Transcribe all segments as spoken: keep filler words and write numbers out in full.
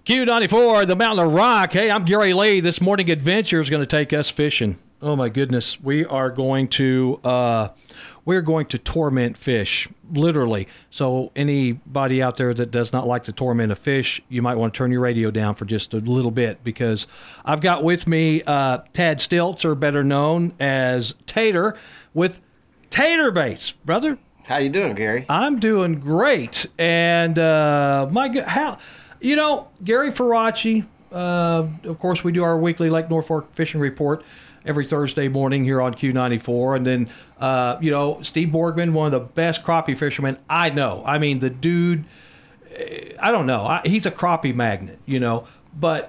Q ninety-four, the Mountain of Rock. Hey, I'm Gary Lee. This morning adventure is going to take us fishing. Oh my goodness, we are going to uh, we're going to torment fish, literally. So anybody out there that does not like to torment a fish, you might want to turn your radio down for just a little bit, because I've got with me uh, Tad Stiltzer, better known as Tater, with Tater Baits, brother. How you doing, Gary? I'm doing great, and uh, my God, how. You know, Gary Faraci, uh, of course, we do our weekly Lake Norfolk fishing report every Thursday morning here on Q ninety-four. And then, uh, you know, Steve Borgman, one of the best crappie fishermen I know. I mean, the dude, I don't know. I, he's a crappie magnet, you know. But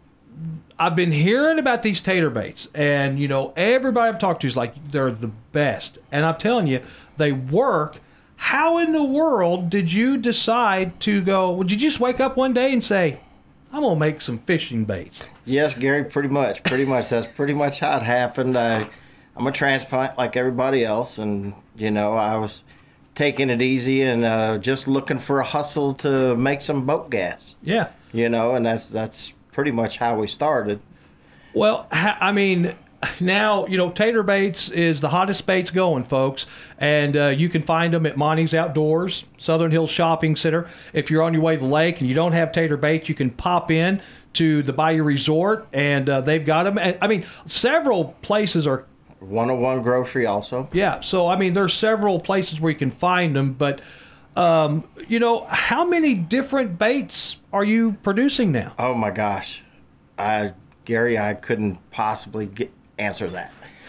I've been hearing about these tater baits. And, you know, everybody I've talked to is like, they're the best. And I'm telling you, they work. How in the world did you decide to go? Well, did you just wake up one day and say, I'm going to make some fishing baits? Yes, Gary, pretty much. Pretty much. That's pretty much how it happened. I, I'm a transplant like everybody else. And, you know, I was taking it easy and uh, just looking for a hustle to make some boat gas. Yeah. You know, and that's that's pretty much how we started. Well, I mean, now, you know, tater baits is the hottest baits going, folks. And uh, you can find them at Monty's Outdoors, Southern Hills Shopping Center. If you're on your way to the lake and you don't have tater baits, you can pop in to the Bayou Resort, and uh, they've got them. And, I mean, several places are... one oh one Grocery also. Yeah, so, I mean, there's several places where you can find them. But, um, you know, how many different baits are you producing now? Oh, my gosh. I, Gary, I couldn't possibly get... answer that.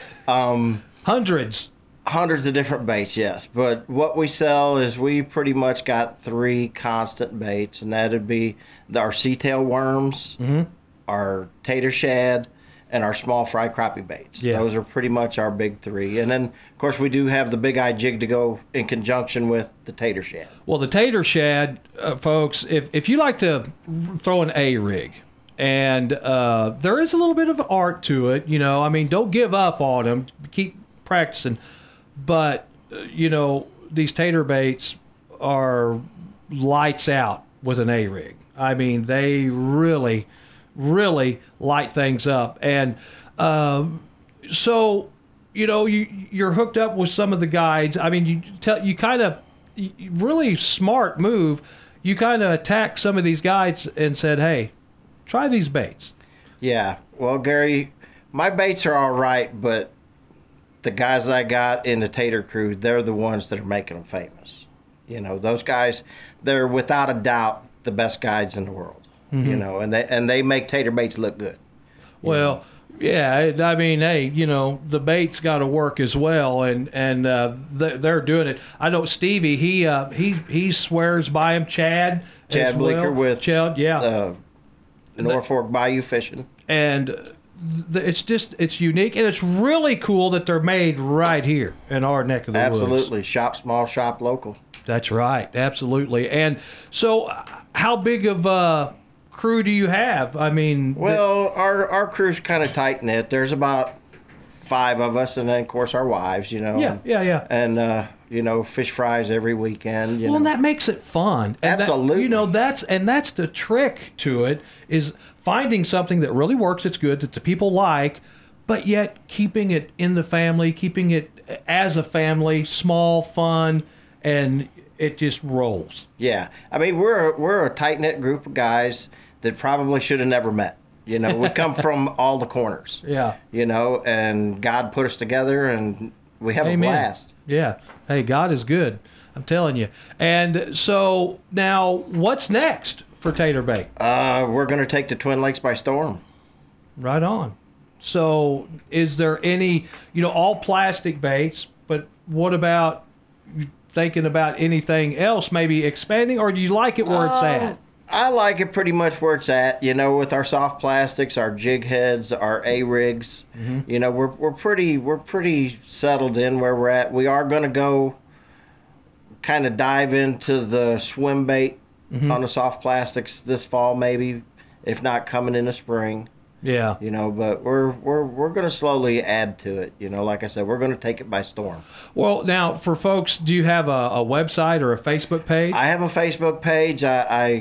Um, hundreds. Hundreds of different baits, yes. But what we sell is we pretty much got three constant baits, and that'd be the, our sea-tail worms, mm-hmm. our tater shad, and our small fry crappie baits. Yeah. Those are pretty much our big three. And then, of course, we do have the big eye jig to go in conjunction with the tater shad. Well, the tater shad, uh, folks, if, if you like to throw an A-rig, and uh, there is a little bit of art to it, you know. I mean, don't give up on them. Keep practicing. But, uh, you know, these tater baits are lights out with an A-rig. I mean, they really, really light things up. And um, so, you know, you, you're hooked up with some of the guides. I mean, you tell you kind of, really smart move. You kind of attacked some of these guides and said, hey, try these baits. Yeah. Well, Gary, my baits are all right, but the guys I got in the Tater crew, they're the ones that are making them famous. You know, those guys, they're without a doubt the best guides in the world. Mm-hmm. You know, and they and they make tater baits look good. Well, know? yeah, I mean, hey, you know, the baits got to work as well, and and uh, they're doing it. I know Stevie, he uh, he he swears by him. Chad, Chad Bleeker well. with Chad, yeah. Uh, Norfolk Bayou Fishing. And th- it's just, it's unique, and it's really cool that they're made right here in our neck of the Absolutely. woods. Absolutely. Shop small, shop local. That's right. Absolutely. And so how big of a crew do you have? I mean... Well, the- our, our crew's kind of tight-knit. There's about five of us, and then, of course, our wives, you know. Yeah, yeah, yeah. And, uh, you know, fish fries every weekend. You well, know. and that makes it fun. And Absolutely. That, you know, that's and that's the trick to it, is finding something that really works, it's good, that the people like, but yet keeping it in the family, keeping it as a family, small, fun, and it just rolls. Yeah. I mean, we're, we're a tight-knit group of guys that probably should have never met. You know, we come from all the corners. Yeah. You know, and God put us together, and we have Amen. a blast. Yeah. Hey, God is good. I'm telling you. And so now, what's next for Tater Bait? Uh, we're going to take the Twin Lakes by storm. Right on. So is there any, you know, all plastic baits, but what about thinking about anything else, maybe expanding, or do you like it where uh, it's at? I like it pretty much where it's at, you know, with our soft plastics, our jig heads, our A-rigs. Mm-hmm. You know, we're we're pretty we're pretty settled in where we're at. We are going to go kind of dive into the swim bait mm-hmm. on the soft plastics this fall, maybe, if not coming in the spring. Yeah. You know, but we're we're we're going to slowly add to it. You know, like I said, we're going to take it by storm. Well, now for folks, do you have a, a website or a Facebook page? I have a Facebook page. I. I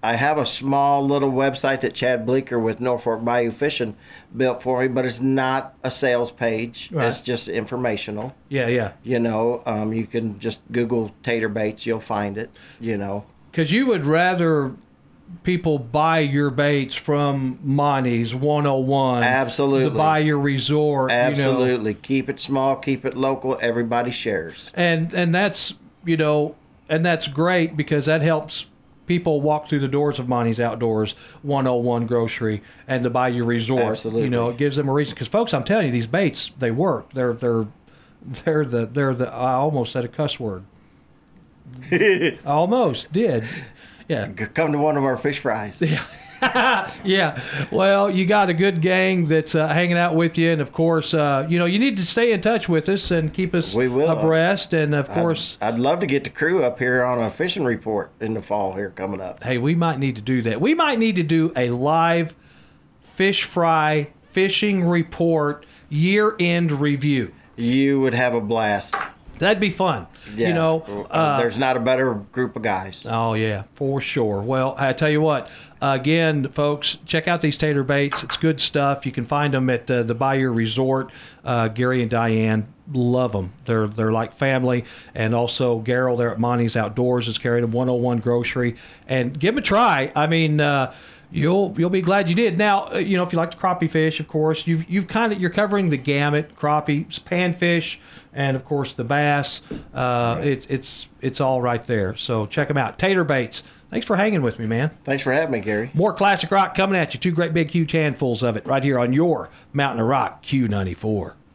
I have a small little website that Chad Bleeker with Norfolk Bayou Fishing built for me, but it's not a sales page. Right. It's just informational. Yeah, yeah. You know, um, you can just Google tater baits, you'll find it. You know, Because you would rather people buy your baits from Monty's one oh one. Absolutely. The Bayou Resort. absolutely. You know. Keep it small, keep it local. Everybody shares. And, and that's, you know, and that's great because that helps people walk through the doors of Monty's Outdoors, one oh one Grocery, and the Bayou Resort. Absolutely. You know, it gives them a reason. Because, folks, I'm telling you, these baits, they work. They're, they're, they're the, they're the, I almost said a cuss word. I almost did. Yeah. Come to one of our fish fries. Yeah. Well, you got a good gang that's uh, hanging out with you. And, of course, uh, you know, you need to stay in touch with us and keep us We will. abreast. And, of course, I'd, I'd love to get the crew up here on a fishing report in the fall here coming up. hey, we might need to do that. We might need to do a live fish fry fishing report year-end review. You would have a blast. That'd be fun. Yeah. You know, uh, there's not a better group of guys. oh, yeah, for sure. Well, I tell you what, again, folks, check out these tater baits. It's good stuff. You can find them at uh, the Bayou Resort. Uh, Gary and Diane love them. They're they're like family. And also, Garrel there at Monty's Outdoors is carrying them, one oh one Grocery. And give them a try. I mean, uh, You'll you'll be glad you did. Now, uh, you know, if you like to crappie fish, of course, you've you've kind of you're covering the gamut: crappie, panfish, and of course the bass. Uh, it's it's it's all right there. So check them out. Tater baits. Thanks for hanging with me, man. Thanks for having me, Gary. More classic rock coming at you. Two great big huge handfuls of it right here on your Mountain of Rock Q ninety-four.